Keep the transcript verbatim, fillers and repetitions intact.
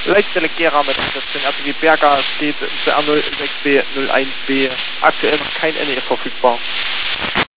Leichtselekierer mit Einsätzen, also wie Berger steht C R null sechs B null eins B, aktuell noch kein N E verfügbar.